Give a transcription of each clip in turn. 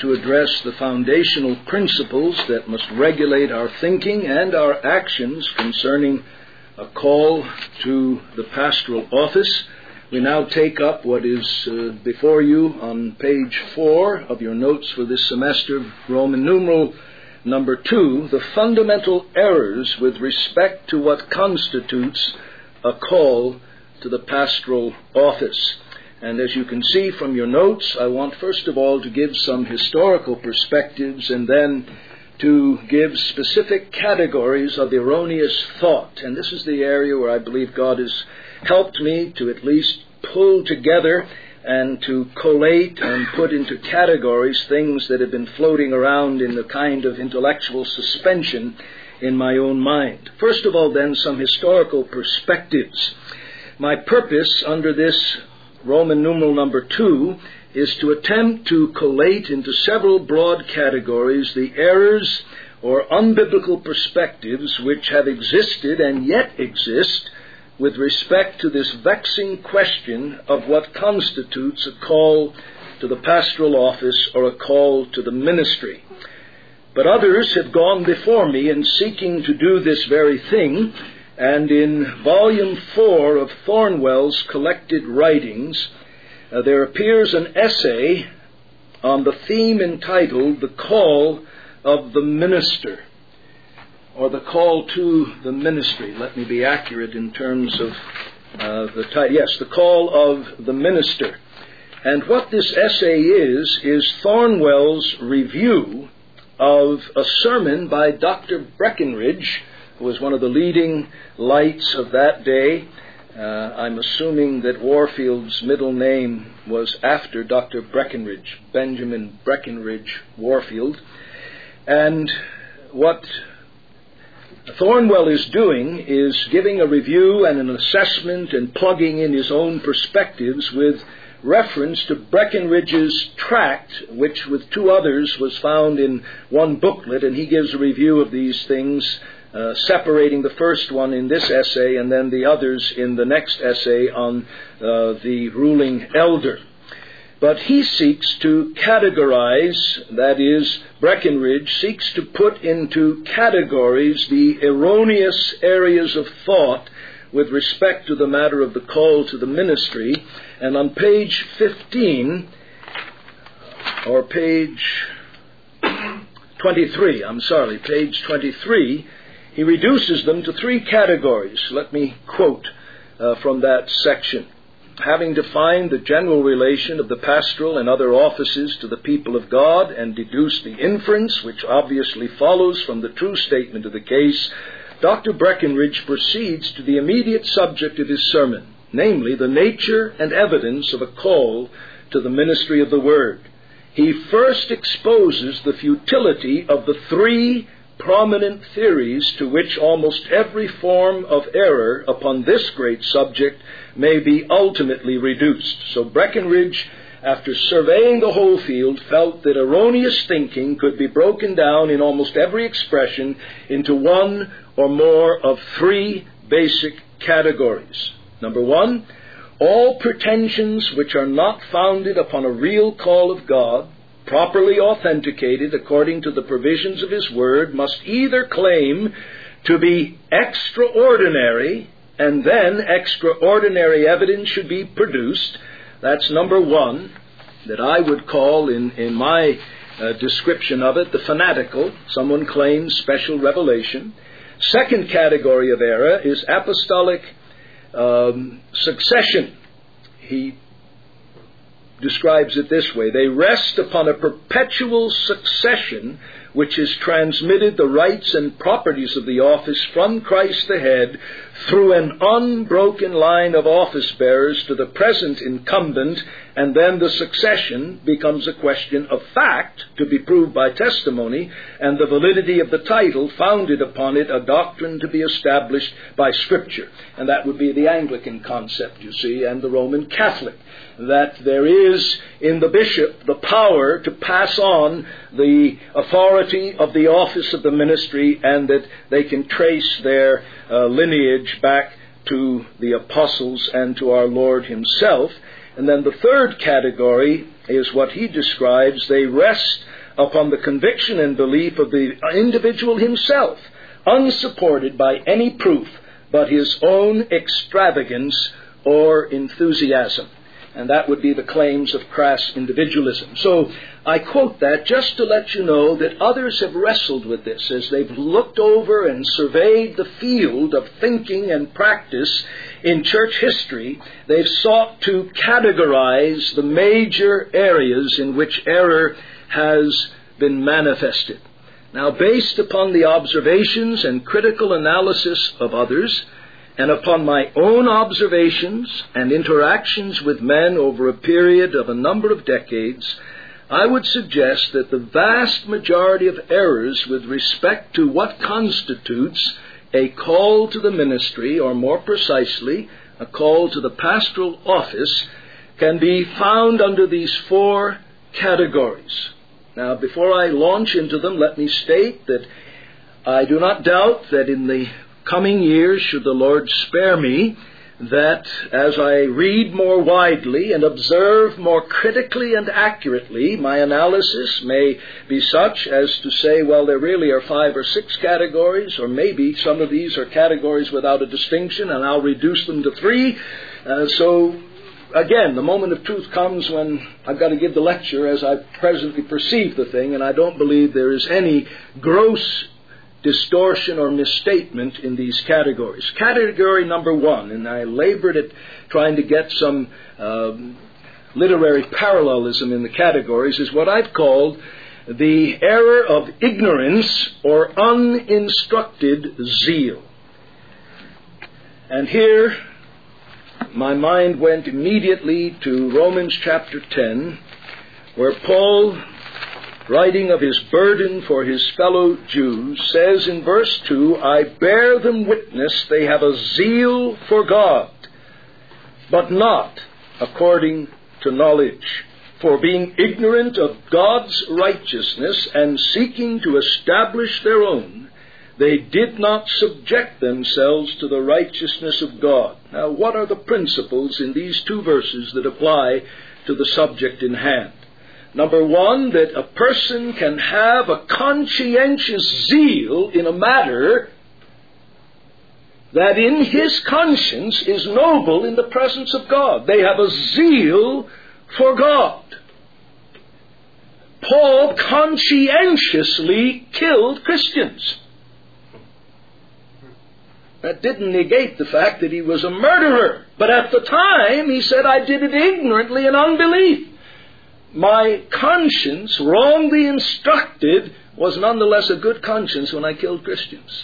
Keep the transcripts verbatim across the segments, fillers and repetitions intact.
to address the foundational principles that must regulate our thinking and our actions concerning a call to the pastoral office. We now take up what is uh, before you on page four of your notes for this semester, Roman numeral number two, the fundamental errors with respect to what constitutes a call to the pastoral office. And as you can see from your notes, I want first of all to give some historical perspectives and then to give specific categories of erroneous thought. And this is the area where I believe God has helped me to at least pull together and to collate and put into categories things that have been floating around in the kind of intellectual suspension in my own mind. First of all, then, some historical perspectives. My purpose under this Roman numeral number two is to attempt to collate into several broad categories the errors or unbiblical perspectives which have existed and yet exist with respect to this vexing question of what constitutes a call to the pastoral office or a call to the ministry. But others have gone before me in seeking to do this very thing, and in volume four of Thornwell's collected writings, uh, there appears an essay on the theme entitled The Call of the Minister, or The Call to the Ministry. Let me be accurate in terms of uh, the title. Yes, The Call of the Minister. And what this essay is, is Thornwell's review of a sermon by Doctor Breckenridge, who was one of the leading lights of that day. Uh, I'm assuming that Warfield's middle name was after Doctor Breckenridge, Benjamin Breckenridge Warfield. And what Thornwell is doing is giving a review and an assessment and plugging in his own perspectives with reference to Breckenridge's tract, which with two others was found in one booklet, and he gives a review of these things, uh, separating the first one in this essay and then the others in the next essay on uh, the ruling elder. But he seeks to categorize, that is, Breckenridge seeks to put into categories the erroneous areas of thought with respect to the matter of the call to the ministry. And on page fifteen, or page twenty-three, I'm sorry, page twenty-three, he reduces them to three categories. Let me quote uh, from that section. Having defined the general relation of the pastoral and other offices to the people of God and deduced the inference which obviously follows from the true statement of the case, Doctor Breckenridge proceeds to the immediate subject of his sermon, namely the nature and evidence of a call to the ministry of the Word. He first exposes the futility of the three prominent theories to which almost every form of error upon this great subject may be ultimately reduced. So Breckenridge, after surveying the whole field, felt that erroneous thinking could be broken down in almost every expression into one or more of three basic categories. Number one, all pretensions which are not founded upon a real call of God, properly authenticated according to the provisions of His Word, must either claim to be extraordinary, and then extraordinary evidence should be produced. That's number one, that I would call in, in my uh, description of it, the fanatical. Someone claims special revelation. Second category of error is apostolic um, succession. He describes it this way: they rest upon a perpetual succession which has transmitted the rights and properties of the office from Christ the head through an unbroken line of office bearers to the present incumbent, and then the succession becomes a question of fact to be proved by testimony, and the validity of the title founded upon it a doctrine to be established by Scripture. And that would be the Anglican concept, you see, and the Roman Catholic, that there is in the bishop the power to pass on the authority of the office of the ministry, and that they can trace their uh, lineage back to the apostles and to our Lord Himself. And then the third category is what he describes. They rest upon the conviction and belief of the individual himself, unsupported by any proof but his own extravagance or enthusiasm. And that would be the claims of crass individualism. So I quote that just to let you know that others have wrestled with this as they've looked over and surveyed the field of thinking and practice in church history. They've sought to categorize the major areas in which error has been manifested. Now, based upon the observations and critical analysis of others, and upon my own observations and interactions with men over a period of a number of decades, I would suggest that the vast majority of errors with respect to what constitutes a call to the ministry, or more precisely, a call to the pastoral office, can be found under these four categories. Now, before I launch into them, let me state that I do not doubt that in the coming years, should the Lord spare me, that as I read more widely and observe more critically and accurately, my analysis may be such as to say, well, there really are five or six categories, or maybe some of these are categories without a distinction, and I'll reduce them to three. Uh, so, again, the moment of truth comes when I've got to give the lecture as I presently perceive the thing, and I don't believe there is any gross distortion or misstatement in these categories. Category number one, and I labored at trying to get some um, literary parallelism in the categories, is what I've called the error of ignorance or uninstructed zeal. And here my mind went immediately to Romans chapter ten, where Paul, writing of his burden for his fellow Jews, says in verse two, I bear them witness they have a zeal for God, but not according to knowledge. For being ignorant of God's righteousness and seeking to establish their own, they did not subject themselves to the righteousness of God. Now, what are the principles in these two verses that apply to the subject in hand? Number one, that a person can have a conscientious zeal in a matter that in his conscience is noble in the presence of God. They have a zeal for God. Paul conscientiously killed Christians. That didn't negate the fact that he was a murderer. But at the time, he said, I did it ignorantly in unbelief. My conscience, wrongly instructed, was nonetheless a good conscience when I killed Christians.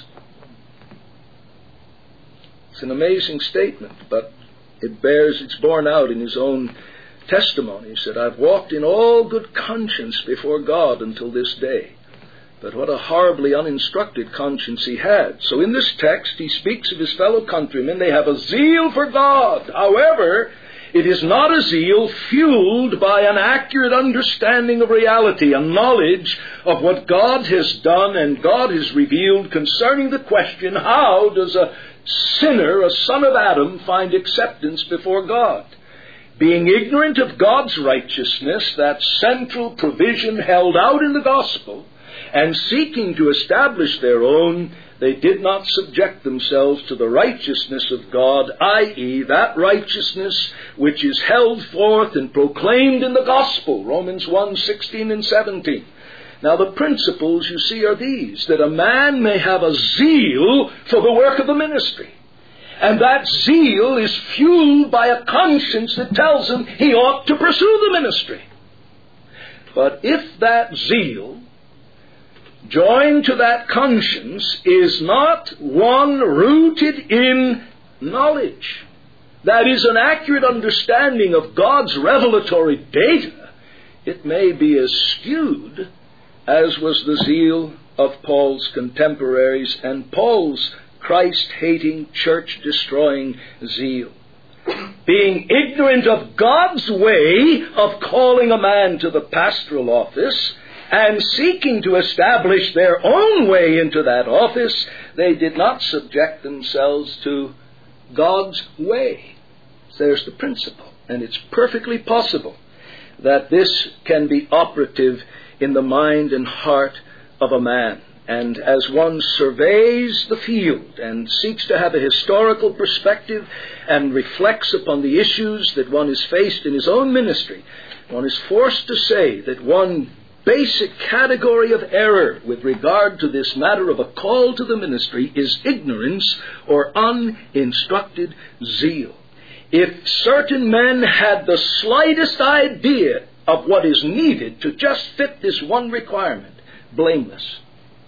It's an amazing statement, but it bears, it's borne out in his own testimony. He said, I've walked in all good conscience before God until this day. But what a horribly uninstructed conscience he had. So in this text, he speaks of his fellow countrymen. They have a zeal for God. However, it is not a zeal fueled by an accurate understanding of reality, a knowledge of what God has done and God has revealed concerning the question, how does a sinner, a son of Adam, find acceptance before God? Being ignorant of God's righteousness, that central provision held out in the gospel, and seeking to establish their own, they did not subject themselves to the righteousness of God, that is, that righteousness which is held forth and proclaimed in the gospel, Romans one, sixteen and seventeen. Now the principles, you see, are these, that a man may have a zeal for the work of the ministry. And that zeal is fueled by a conscience that tells him he ought to pursue the ministry. But if that zeal, joined to that conscience, is not one rooted in knowledge, that is, an accurate understanding of God's revelatory data, it may be as skewed as was the zeal of Paul's contemporaries and Paul's Christ-hating, church-destroying zeal. Being ignorant of God's way of calling a man to the pastoral office and seeking to establish their own way into that office, they did not subject themselves to God's way. There's the principle. And it's perfectly possible that this can be operative in the mind and heart of a man. And as one surveys the field and seeks to have a historical perspective and reflects upon the issues that one is faced in his own ministry, one is forced to say that one basic category of error with regard to this matter of a call to the ministry is ignorance or uninstructed zeal. If certain men had the slightest idea of what is needed to just fit this one requirement, blameless,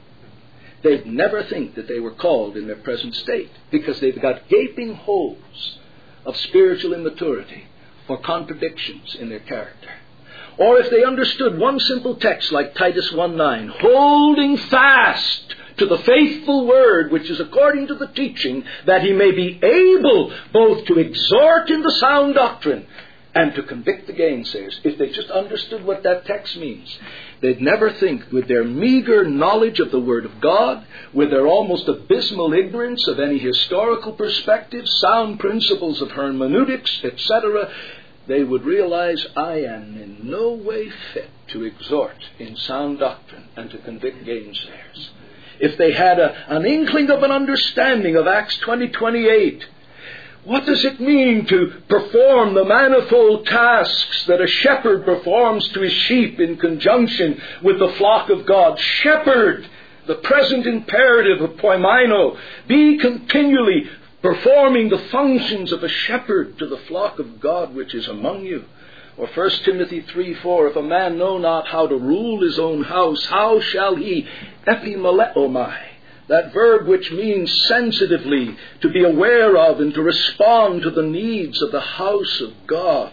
they'd never think that they were called in their present state, because they've got gaping holes of spiritual immaturity or contradictions in their character. Or if they understood one simple text like Titus one nine, holding fast to the faithful word which is according to the teaching, that he may be able both to exhort in the sound doctrine and to convict the gainsayers. If they just understood what that text means, they'd never think, with their meager knowledge of the Word of God, with their almost abysmal ignorance of any historical perspective, sound principles of hermeneutics, et cetera, they would realize, I am in no way fit to exhort in sound doctrine and to convict gainsayers. If they had a, an inkling of an understanding of Acts twenty twenty-eight, what does it mean to perform the manifold tasks that a shepherd performs to his sheep in conjunction with the flock of God? Shepherd, the present imperative of poimaino, be continually performing the functions of a shepherd to the flock of God which is among you. Or First Timothy three four, if a man know not how to rule his own house, how shall he epimeleomai? That verb which means sensitively, to be aware of and to respond to the needs of the house of God.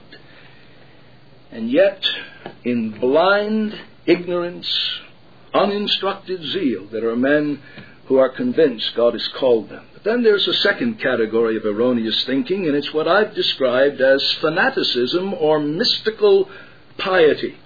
And yet, in blind ignorance, uninstructed zeal, there are men who are convinced God has called them. But then there's a second category of erroneous thinking, and it's what I've described as fanaticism or mystical piety.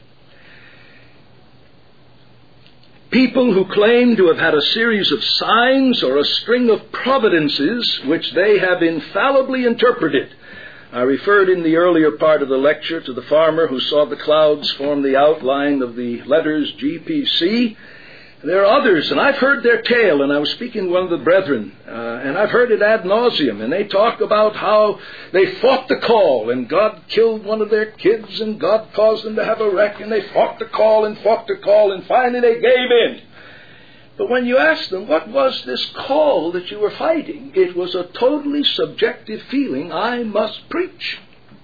People who claim to have had a series of signs or a string of providences which they have infallibly interpreted. I referred in the earlier part of the lecture to the farmer who saw the clouds form the outline of the letters G P C. There are others, and I've heard their tale, and I was speaking to one of the brethren, uh, and I've heard it ad nauseum, and they talk about how they fought the call, and God killed one of their kids, and God caused them to have a wreck, and they fought the call and fought the call, and finally they gave in. But when you ask them, what was this call that you were fighting? It was a totally subjective feeling, I must preach.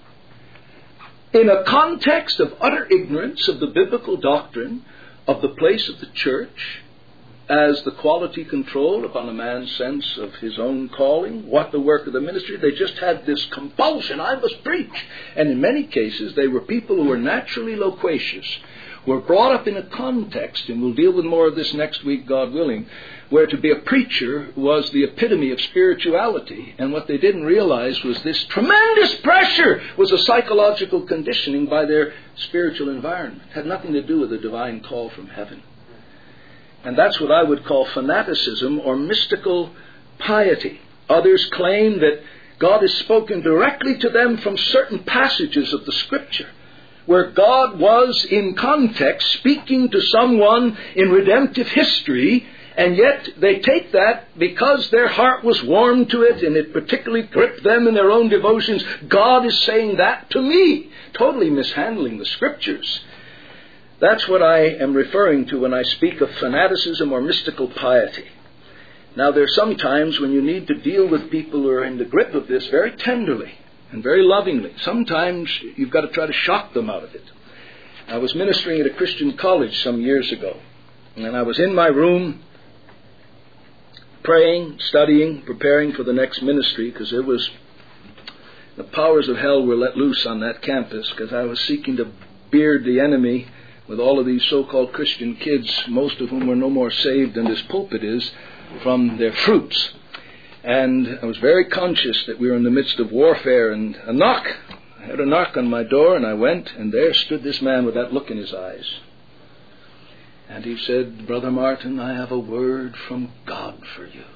In a context of utter ignorance of the biblical doctrine, of the place of the church as the quality control upon a man's sense of his own calling, what the work of the ministry, they just had this compulsion, I must preach. And in many cases, they were people who were naturally loquacious, were brought up in a context, and we'll deal with more of this next week, God willing, where to be a preacher was the epitome of spirituality. And what they didn't realize was this tremendous pressure was a psychological conditioning by their spiritual environment. It had nothing to do with a divine call from heaven. And that's what I would call fanaticism or mystical piety. Others claim that God has spoken directly to them from certain passages of the Scripture, where God was in context speaking to someone in redemptive history, and yet they take that because their heart was warmed to it and it particularly gripped them in their own devotions. God is saying that to me, totally mishandling the Scriptures. That's what I am referring to when I speak of fanaticism or mystical piety. Now, there are some times when you need to deal with people who are in the grip of this very tenderly and very lovingly. Sometimes you've got to try to shock them out of it. I was ministering at a Christian college some years ago, and I was in my room praying, studying, preparing for the next ministry, because it was the powers of hell were let loose on that campus, because I was seeking to beard the enemy with all of these so-called Christian kids, most of whom were no more saved than this pulpit is, from their fruits. And I was very conscious that we were in the midst of warfare, and a knock. I had a knock on my door, and I went, and there stood this man with that look in his eyes. And he said, "Brother Martin, I have a word from God for you."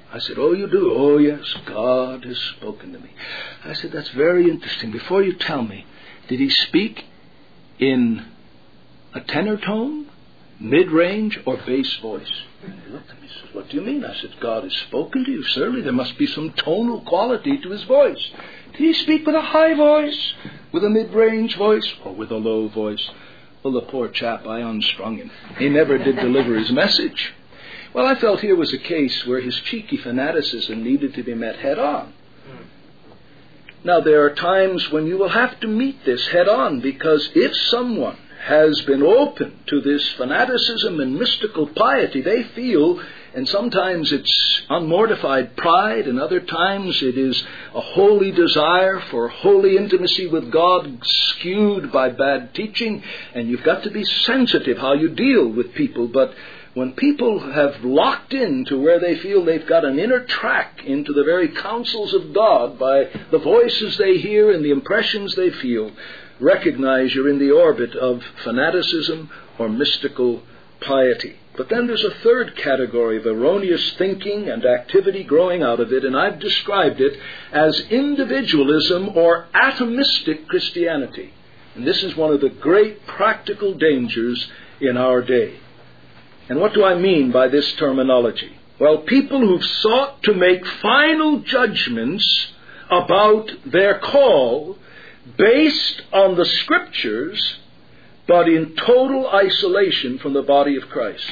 I said, oh, you do? Oh, yes, God has spoken to me. I said, that's very interesting. Before you tell me, did he speak in a tenor tone, mid-range, or bass voice? He looked at me and said, what do you mean? I said, God has spoken to you. Certainly there must be some tonal quality to his voice. Did he speak with a high voice, with a mid-range voice, or with a low voice? Well, the poor chap, I unstrung him. He never did deliver his message. Well, I felt here was a case where his cheeky fanaticism needed to be met head-on. Now, there are times when you will have to meet this head-on, because if someone has been open to this fanaticism and mystical piety, they feel, and sometimes it's unmortified pride, and other times it is a holy desire for holy intimacy with God skewed by bad teaching, and you've got to be sensitive how you deal with people. But when people have locked in to where they feel they've got an inner track into the very counsels of God by the voices they hear and the impressions they feel, recognize you're in the orbit of fanaticism or mystical piety. But then there's a third category of erroneous thinking and activity growing out of it, and I've described it as individualism or atomistic Christianity. And this is one of the great practical dangers in our day. And what do I mean by this terminology? Well, people who've sought to make final judgments about their call based on the Scriptures, but in total isolation from the body of Christ.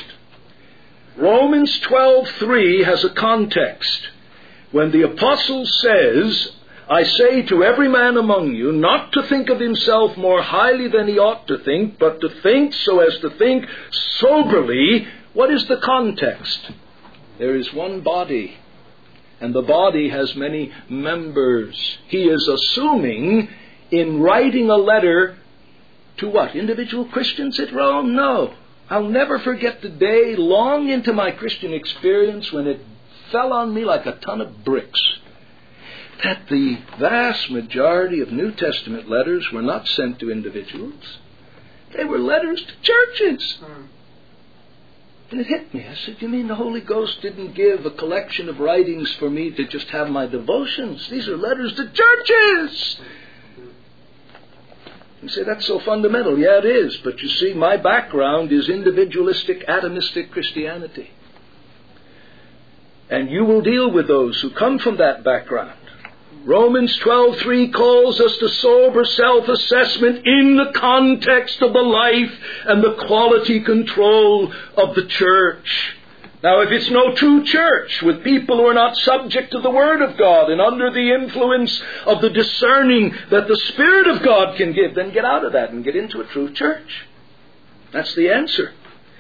Romans twelve three has a context. When the apostle says, I say to every man among you not to think of himself more highly than he ought to think, but to think so as to think soberly. What is the context? There is one body, and the body has many members. He is assuming in writing a letter to what? Individual Christians at Rome? No. I'll never forget the day long into my Christian experience when it fell on me like a ton of bricks that the vast majority of New Testament letters were not sent to individuals. They were letters to churches. And it hit me. I said, you mean the Holy Ghost didn't give a collection of writings for me to just have my devotions? These are letters to churches. You say, that's so fundamental. Yeah, it is. But you see, my background is individualistic, atomistic Christianity. And you will deal with those who come from that background. Romans twelve three calls us to sober self-assessment in the context of the life and the quality control of the church. Now, if it's no true church with people who are not subject to the Word of God and under the influence of the discerning that the Spirit of God can give, then get out of that and get into a true church. That's the answer.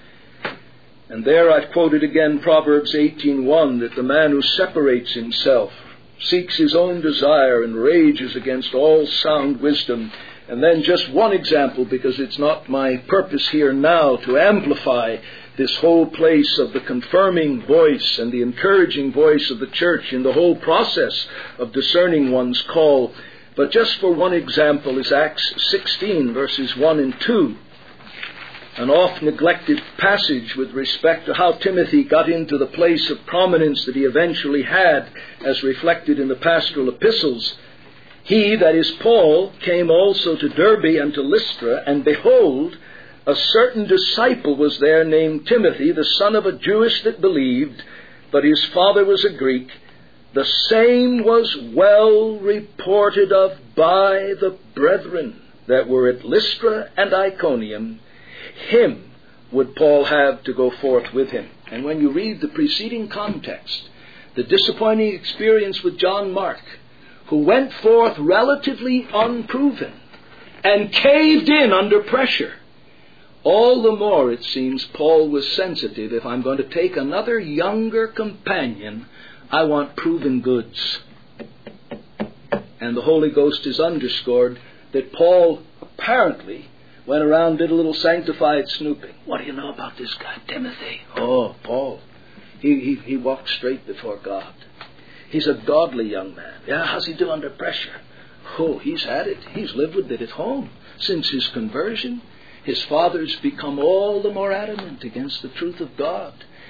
And there I've quoted again Proverbs eighteen one, that the man who separates himself, seeks his own desire, and rages against all sound wisdom. And then just one example, because it's not my purpose here now to amplify this whole place of the confirming voice and the encouraging voice of the church in the whole process of discerning one's call. But just for one example is Acts sixteen, verses one and two. An oft-neglected passage with respect to how Timothy got into the place of prominence that he eventually had, as reflected in the pastoral epistles. He, that is Paul, came also to Derbe and to Lystra, and behold, a certain disciple was there named Timothy, the son of a Jewess that believed, but his father was a Greek. The same was well reported of by the brethren that were at Lystra and Iconium. Him would Paul have to go forth with him. And when you read the preceding context, the disappointing experience with John Mark, who went forth relatively unproven and caved in under pressure, all the more it seems Paul was sensitive. If I'm going to take another younger companion, I want proven goods. And the Holy Ghost is underscored that Paul apparently went around, did a little sanctified snooping. What do you know about this guy, Timothy? Oh, Paul. He, he, he walked straight before God. He's a godly young man. Yeah, how's he do under pressure? Oh, he's had it. He's lived with it at home since his conversion. His father's become all the more adamant against the truth of God.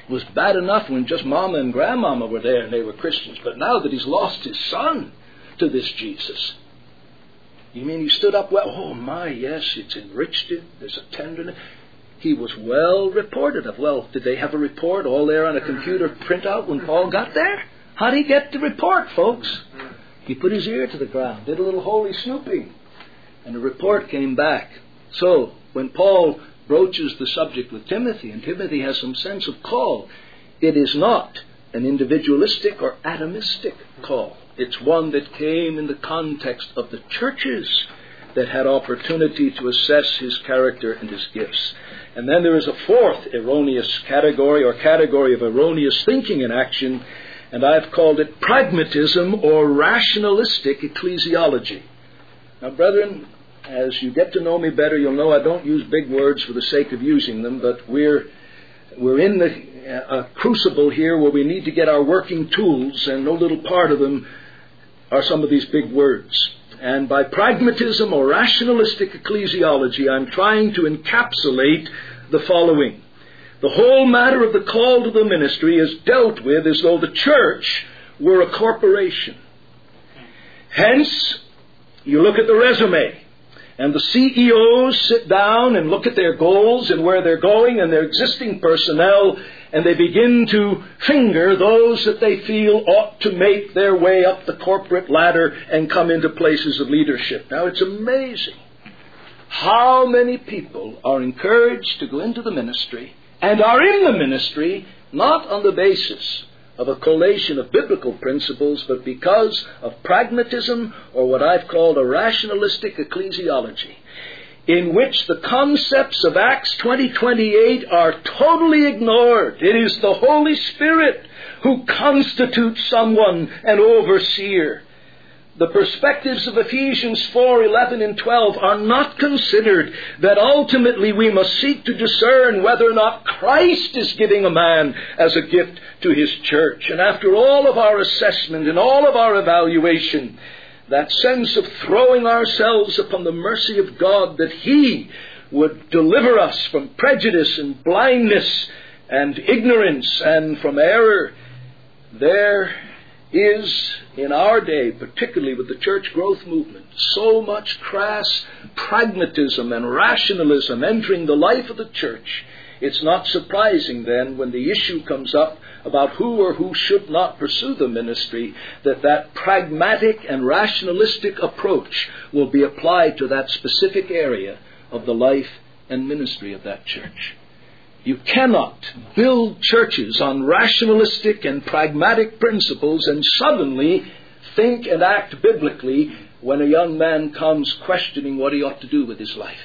It was bad enough when just Mama and Grandmama were there and they were Christians. But now that he's lost his son to this Jesus, you mean he stood up well? Oh my, yes, it's enriched it. There's a tenderness. He was well reported of. Well, did they have a report all there on a computer printout when Paul got there? How did he get the report, folks? He put his ear to the ground, did a little holy snooping, and the report came back. So, when Paul broaches the subject with Timothy, and Timothy has some sense of call, it is not an individualistic or atomistic call. It's one that came in the context of the churches that had opportunity to assess his character and his gifts. And then there is a fourth erroneous category, or category of erroneous thinking and action, and I've called it pragmatism or rationalistic ecclesiology. Now, brethren, as you get to know me better, you'll know I don't use big words for the sake of using them, but we're we're in the uh, crucible here where we need to get our working tools, and no little part of them are some of these big words. And by pragmatism or rationalistic ecclesiology, I'm trying to encapsulate the following. The whole matter of the call to the ministry is dealt with as though the church were a corporation. Hence, you look at the resume, and the C E Os sit down and look at their goals and where they're going and their existing personnel, and they begin to finger those that they feel ought to make their way up the corporate ladder and come into places of leadership. Now, it's amazing how many people are encouraged to go into the ministry and are in the ministry not on the basis of a collation of biblical principles, but because of pragmatism, or what I've called a rationalistic ecclesiology, in which the concepts of Acts twenty twenty-eight are totally ignored. It is the Holy Spirit who constitutes someone an overseer. The perspectives of Ephesians four, eleven and twelve are not considered, that ultimately we must seek to discern whether or not Christ is giving a man as a gift to his church. And after all of our assessment and all of our evaluation, that sense of throwing ourselves upon the mercy of God, that He would deliver us from prejudice and blindness and ignorance and from error, there is, in our day, particularly with the church growth movement, so much crass pragmatism and rationalism entering the life of the church. It's not surprising then, when the issue comes up about who or who should not pursue the ministry, that that pragmatic and rationalistic approach will be applied to that specific area of the life and ministry of that church. You cannot build churches on rationalistic and pragmatic principles and suddenly think and act biblically when a young man comes questioning what he ought to do with his life.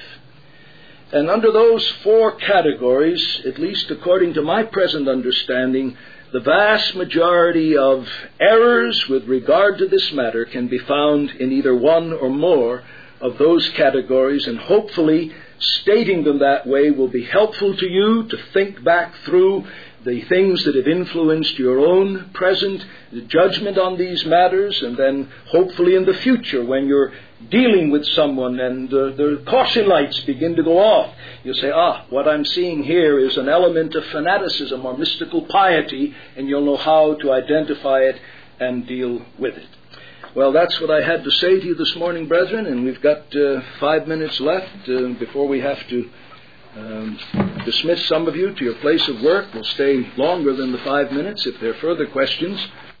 And under those four categories, at least according to my present understanding, the vast majority of errors with regard to this matter can be found in either one or more of those categories, and hopefully stating them that way will be helpful to you to think back through the things that have influenced your own present judgment on these matters, and then hopefully in the future when you're dealing with someone and uh, the caution lights begin to go off, you'll say, ah, what I'm seeing here is an element of fanaticism or mystical piety, and you'll know how to identify it and deal with it. Well, that's what I had to say to you this morning, brethren, and we've got uh, five minutes left uh, before we have to um, dismiss some of you to your place of work. We'll stay longer than the five minutes if there are further questions.